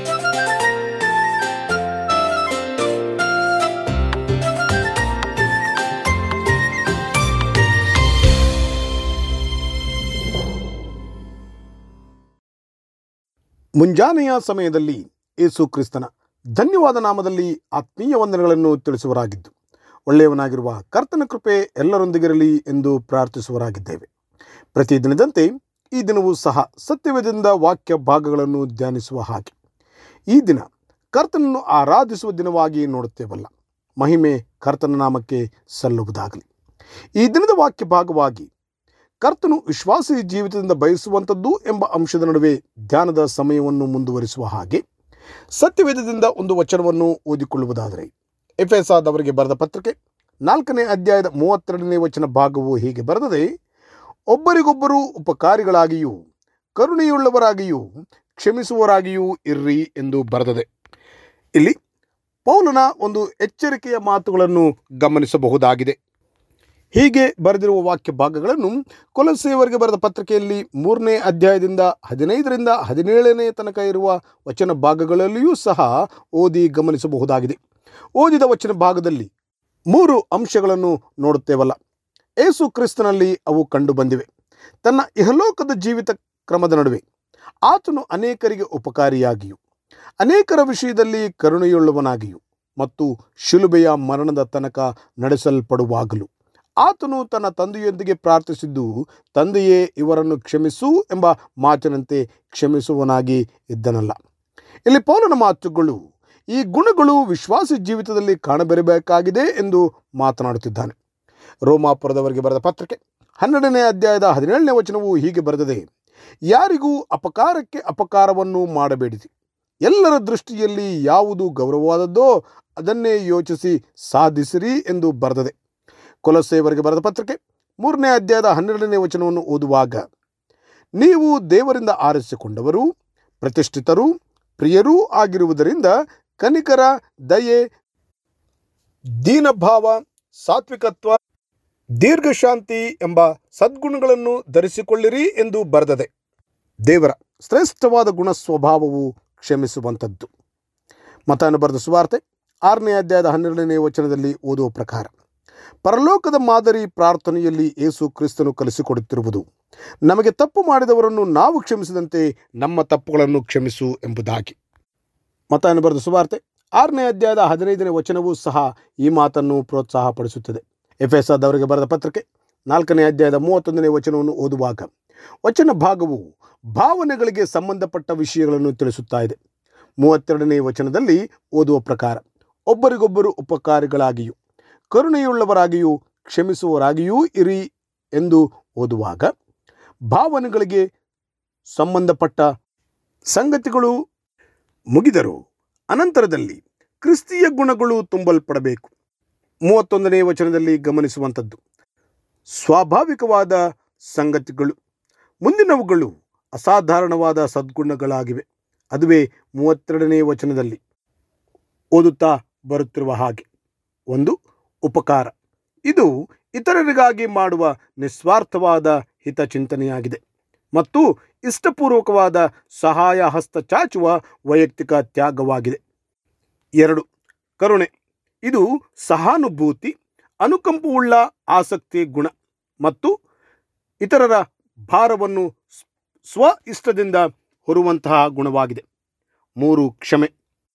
ಮುಂಜಾನೆಯ ಸಮಯದಲ್ಲಿ ಯೇಸು ಕ್ರಿಸ್ತನ ಧನ್ಯವಾದ ನಾಮದಲ್ಲಿ ಆತ್ಮೀಯ ವಂದನೆಗಳನ್ನು ತಿಳಿಸುವರಾಗಿದ್ದು, ಒಳ್ಳೆಯವನಾಗಿರುವ ಕರ್ತನ ಕೃಪೆ ಎಲ್ಲರೊಂದಿಗಿರಲಿ ಎಂದು ಪ್ರಾರ್ಥಿಸುವರಾಗಿದ್ದೇವೆ. ಪ್ರತಿದಿನದಂತೆ ಈ ದಿನವೂ ಸಹ ಸತ್ಯವೇದದಿಂದ ವಾಕ್ಯ ಭಾಗಗಳನ್ನು ಧ್ಯಾನಿಸುವ ಹಾಗೆ ಈ ದಿನ ಕರ್ತನನ್ನು ಆರಾಧಿಸುವ ದಿನವಾಗಿ ನೋಡುತ್ತೇವಲ್ಲ. ಮಹಿಮೆ ಕರ್ತನ ನಾಮಕ್ಕೆ ಸಲ್ಲುವುದಾಗಲಿ. ಈ ದಿನದ ವಾಕ್ಯ ಭಾಗವಾಗಿ ಕರ್ತನು ವಿಶ್ವಾಸಿ ಜೀವಿತದಿಂದ ಬಯಸುವಂಥದ್ದು ಎಂಬ ಅಂಶದ ನಡುವೆ ಧ್ಯಾನದ ಸಮಯವನ್ನು ಮುಂದುವರಿಸುವ ಹಾಗೆ ಸತ್ಯವೇದದಿಂದ ಒಂದು ವಚನವನ್ನು ಓದಿಕೊಳ್ಳುವುದಾದರೆ, ಎಫೆಸದವರಿಗೆ ಬರೆದ ಪತ್ರಿಕೆ 4ನೇ ಅಧ್ಯಾಯದ 32ನೇ ವಚನ ಭಾಗವು ಹೀಗೆ ಬರೆದಿದೆ: ಒಬ್ಬರಿಗೊಬ್ಬರು ಉಪಕಾರಿಗಳಾಗಿಯೂ ಕರುಣೆಯುಳ್ಳವರಾಗಿಯೂ ಕ್ಷಮಿಸುವವರಾಗಿಯೂ ಇರ್ರಿ ಎಂದು ಬರೆದಿದೆ. ಇಲ್ಲಿ ಪೌಲನ ಒಂದು ಎಚ್ಚರಿಕೆಯ ಮಾತುಗಳನ್ನು ಗಮನಿಸಬಹುದಾಗಿದೆ. ಹೀಗೆ ಬರೆದಿರುವ ವಾಕ್ಯ ಭಾಗಗಳನ್ನು ಕೊಲೊಸ್ಸೆಯವರಿಗೆ ಬರೆದ ಪತ್ರಿಕೆಯಲ್ಲಿ 3ನೇ ಅಧ್ಯಾಯದಿಂದ 15ರಿಂದ 17ನೇ ತನಕ ಇರುವ ವಚನ ಭಾಗಗಳಲ್ಲಿಯೂ ಸಹ ಓದಿ ಗಮನಿಸಬಹುದಾಗಿದೆ. ಓದಿದ ವಚನ ಭಾಗದಲ್ಲಿ 3 ಅಂಶಗಳನ್ನು ನೋಡುತ್ತೇವಲ್ಲ. ಯೇಸು ಕ್ರಿಸ್ತನಲ್ಲಿ ಅವು ಕಂಡು ಬಂದಿವೆ. ತನ್ನ ಇಹಲೋಕದ ಜೀವಿತ ಕ್ರಮದ ನಡುವೆ ಆತನು ಅನೇಕರಿಗೆ ಉಪಕಾರಿಯಾಗಿಯೂ ಅನೇಕರ ವಿಷಯದಲ್ಲಿ ಕರುಣೆಯುಳ್ಳವನಾಗಿಯೂ ಮತ್ತು ಶಿಲುಬೆಯ ಮರಣದ ತನಕ ನಡೆಸಲ್ಪಡುವಾಗಲೂ ಆತನು ತನ್ನ ತಂದೆಯೊಂದಿಗೆ ಪ್ರಾರ್ಥಿಸಿದ್ದು, ತಂದೆಯೇ ಇವರನ್ನು ಕ್ಷಮಿಸು ಎಂಬ ಮಾತಿನಂತೆ ಕ್ಷಮಿಸುವನಾಗಿ ಇದ್ದನಲ್ಲ. ಇಲ್ಲಿ ಪೌಲನ ಮಾತುಗಳು ಈ ಗುಣಗಳು ವಿಶ್ವಾಸಿ ಜೀವಿತದಲ್ಲಿ ಕಾಣಬರಬೇಕಾಗಿದೆ ಎಂದು ಮಾತನಾಡುತ್ತಿದ್ದಾನೆ. ರೋಮಾಪುರದವರಿಗೆ ಬರೆದ ಪತ್ರಿಕೆ 12ನೇ ಅಧ್ಯಾಯದ 17ನೇ ವಚನವು ಹೀಗೆ ಬರೆದಿದೆ: ಯಾರಿಗೂ ಅಪಕಾರಕ್ಕೆ ಅಪಕಾರವನ್ನು ಮಾಡಬೇಡಿರಿ, ಎಲ್ಲರ ದೃಷ್ಟಿಯಲ್ಲಿ ಯಾವುದು ಗೌರವವಾದದ್ದೋ ಅದನ್ನೇ ಯೋಚಿಸಿ ಸಾಧಿಸಿರಿ ಎಂದು ಬರೆದಿದೆ. ಕೊಲೊಸ್ಸೆಯವರಿಗೆ ಬರೆದ ಪತ್ರಿಕೆ 3ನೇ ಅಧ್ಯಾಯದ 12ನೇ ವಚನವನ್ನು ಓದುವಾಗ, ನೀವು ದೇವರಿಂದ ಆರಿಸಿಕೊಂಡವರು, ಪ್ರತಿಷ್ಠಿತರೂ ಪ್ರಿಯರೂ ಆಗಿರುವುದರಿಂದ ಕನಿಕರ, ದಯೆ, ದೀನಭಾವ, ಸಾತ್ವಿಕತ್ವ, ದೀರ್ಘಶಾಂತಿ ಎಂಬ ಸದ್ಗುಣಗಳನ್ನು ಧರಿಸಿಕೊಳ್ಳಿರಿ ಎಂದು ಬರೆದಿದೆ. ದೇವರ ಶ್ರೇಷ್ಠವಾದ ಗುಣ ಸ್ವಭಾವವು ಕ್ಷಮಿಸುವಂಥದ್ದು. ಮತ್ತಾಯನು ಬರೆದ ಸುವಾರ್ತೆ 6ನೇ ಅಧ್ಯಾಯದ 12ನೇ ವಚನದಲ್ಲಿ ಓದುವ ಪ್ರಕಾರ, ಪರಲೋಕದ ಮಾದರಿ ಪ್ರಾರ್ಥನೆಯಲ್ಲಿ ಯೇಸು ಕ್ರಿಸ್ತನು ಕಲಿಸಿಕೊಡುತ್ತಿರುವುದು, ನಮಗೆ ತಪ್ಪು ಮಾಡಿದವರನ್ನು ನಾವು ಕ್ಷಮಿಸಿದಂತೆ ನಮ್ಮ ತಪ್ಪುಗಳನ್ನು ಕ್ಷಮಿಸು ಎಂಬುದಾಗಿ. ಮತ್ತಾಯನು ಬರೆದ ಸುವಾರ್ತೆ 6ನೇ ಅಧ್ಯಾಯದ 15ನೇ ವಚನವೂ ಸಹ ಈ ಮಾತನ್ನು ಪ್ರೋತ್ಸಾಹಪಡಿಸುತ್ತದೆ. ಎಫೆಸದವರಿಗೆ ಬರೆದ ಪತ್ರಿಕೆ 4ನೇ ಅಧ್ಯಾಯದ 31ನೇ ವಚನವನ್ನು ಓದುವಾಗ ವಚನ ಭಾಗವು ಭಾವನೆಗಳಿಗೆ ಸಂಬಂಧಪಟ್ಟ ವಿಷಯಗಳನ್ನು ತಿಳಿಸುತ್ತಾ ಇದೆ. 32ನೇ ವಚನದಲ್ಲಿ ಓದುವ ಪ್ರಕಾರ, ಒಬ್ಬರಿಗೊಬ್ಬರು ಉಪಕಾರಿಗಳಾಗಿಯೂ ಕರುಣೆಯುಳ್ಳವರಾಗಿಯೂ ಕ್ಷಮಿಸುವವರಾಗಿಯೂ ಇರಿ ಎಂದು ಓದುವಾಗ ಭಾವನೆಗಳಿಗೆ ಸಂಬಂಧಪಟ್ಟ ಸಂಗತಿಗಳು ಮುಗಿದರೂ ಅನಂತರದಲ್ಲಿ ಕ್ರಿಸ್ತೀಯ ಗುಣಗಳು ತುಂಬಲ್ಪಡಬೇಕು. 31ನೇ ವಚನದಲ್ಲಿ ಗಮನಿಸುವಂಥದ್ದು ಸ್ವಾಭಾವಿಕವಾದ ಸಂಗತಿಗಳು, ಮುಂದಿನವುಗಳು ಅಸಾಧಾರಣವಾದ ಸದ್ಗುಣಗಳಾಗಿವೆ. ಅದುವೇ 32ನೇ ವಚನದಲ್ಲಿ ಓದುತ್ತಾ ಬರುತ್ತಿರುವ ಹಾಗೆ, 1. ಉಪಕಾರ. ಇದು ಇತರರಿಗಾಗಿ ಮಾಡುವ ನಿಸ್ವಾರ್ಥವಾದ ಹಿತಚಿಂತನೆಯಾಗಿದೆ ಮತ್ತು ಇಷ್ಟಪೂರ್ವಕವಾದ ಸಹಾಯ ಹಸ್ತ ಚಾಚುವ ವೈಯಕ್ತಿಕ ತ್ಯಾಗವಾಗಿದೆ. 2. ಕರುಣೆ. ಇದು ಸಹಾನುಭೂತಿ, ಅನುಕಂಪವುಳ್ಳ ಆಸಕ್ತಿ ಗುಣ ಮತ್ತು ಇತರರ ಭಾರವನ್ನು ಸ್ವ ಇಷ್ಟದಿಂದ ಹೊರುವಂತಹ ಗುಣವಾಗಿದೆ. 3. ಕ್ಷಮೆ.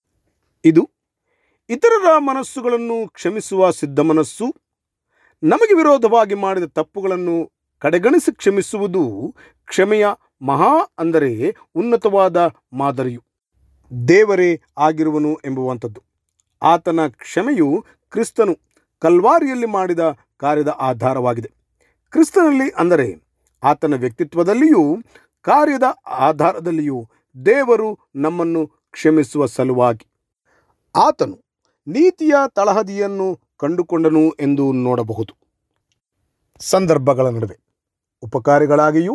ಇದು ಇತರರ ಮನಸ್ಸುಗಳನ್ನು ಕ್ಷಮಿಸುವ ಸಿದ್ಧ ಮನಸ್ಸು. ನಮಗೆ ವಿರೋಧವಾಗಿ ಮಾಡಿದ ತಪ್ಪುಗಳನ್ನು ಕಡೆಗಣಿಸಿ ಕ್ಷಮಿಸುವುದು ಕ್ಷಮೆಯ ಮಹಾ ಅಂದರೆ ಉನ್ನತವಾದ ಮಾದರಿಯು ದೇವರೇ ಆಗಿರುವನು ಎಂಬುವಂಥದ್ದು. ಆತನ ಕ್ಷಮೆಯು ಕ್ರಿಸ್ತನು ಕಲ್ವಾರಿಯಲ್ಲಿ ಮಾಡಿದ ಕಾರ್ಯದ ಆಧಾರವಾಗಿದೆ. ಕ್ರಿಸ್ತನಲ್ಲಿ ಅಂದರೆ ಆತನ ವ್ಯಕ್ತಿತ್ವದಲ್ಲಿಯೂ ಕಾರ್ಯದ ಆಧಾರದಲ್ಲಿಯೂ ದೇವರು ನಮ್ಮನ್ನು ಕ್ಷಮಿಸುವ ಸಲುವಾಗಿ ಆತನು ನೀತಿಯ ತಳಹದಿಯನ್ನು ಕಂಡುಕೊಂಡನು ಎಂದು ನೋಡಬಹುದು. ಸಂದರ್ಭಗಳ ನಡುವೆ ಉಪಕಾರಿಗಳಾಗಿಯೂ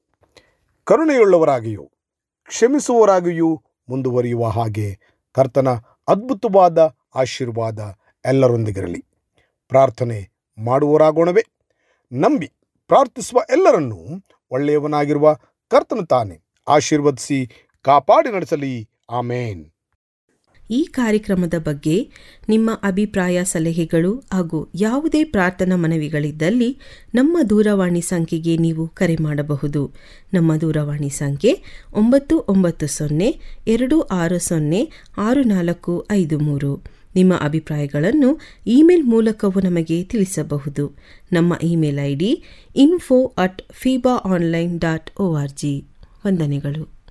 ಕರುಣೆಯುಳ್ಳವರಾಗಿಯೂ ಕ್ಷಮಿಸುವವರಾಗಿಯೂ ಮುಂದುವರಿಯುವ ಹಾಗೆ ಕರ್ತನ ಅದ್ಭುತವಾದ ಆಶೀರ್ವಾದ ಎಲ್ಲರೊಂದಿಗಿರಲಿ. ಪ್ರಾರ್ಥನೆ ಮಾಡುವವರಾಗೋಣವೇ. ನಂಬಿ ಪ್ರಾರ್ಥಿಸುವ ಎಲ್ಲರನ್ನೂ ಒಳ್ಳೆಯವನಾಗಿರುವ ಕರ್ತನು ತಾನೇ ಆಶೀರ್ವದಿಸಿ ಕಾಪಾಡಿ ನಡೆಸಲಿ. ಆಮೇನ್. ಈ ಕಾರ್ಯಕ್ರಮದ ಬಗ್ಗೆ ನಿಮ್ಮ ಅಭಿಪ್ರಾಯ, ಸಲಹೆಗಳು ಹಾಗೂ ಯಾವುದೇ ಪ್ರಾರ್ಥನಾ ಮನವಿಗಳಿದ್ದಲ್ಲಿ ನಮ್ಮ ದೂರವಾಣಿ ಸಂಖ್ಯೆಗೆ ನೀವು ಕರೆ ಮಾಡಬಹುದು. ನಮ್ಮ ದೂರವಾಣಿ ಸಂಖ್ಯೆ 9902606453. ನಿಮ್ಮ ಅಭಿಪ್ರಾಯಗಳನ್ನು ಇಮೇಲ್ ಮೂಲಕವೂ ನಮಗೆ ತಿಳಿಸಬಹುದು. ನಮ್ಮ ಇಮೇಲ್ ID info@fibaonline.org. ವಂದನೆಗಳು.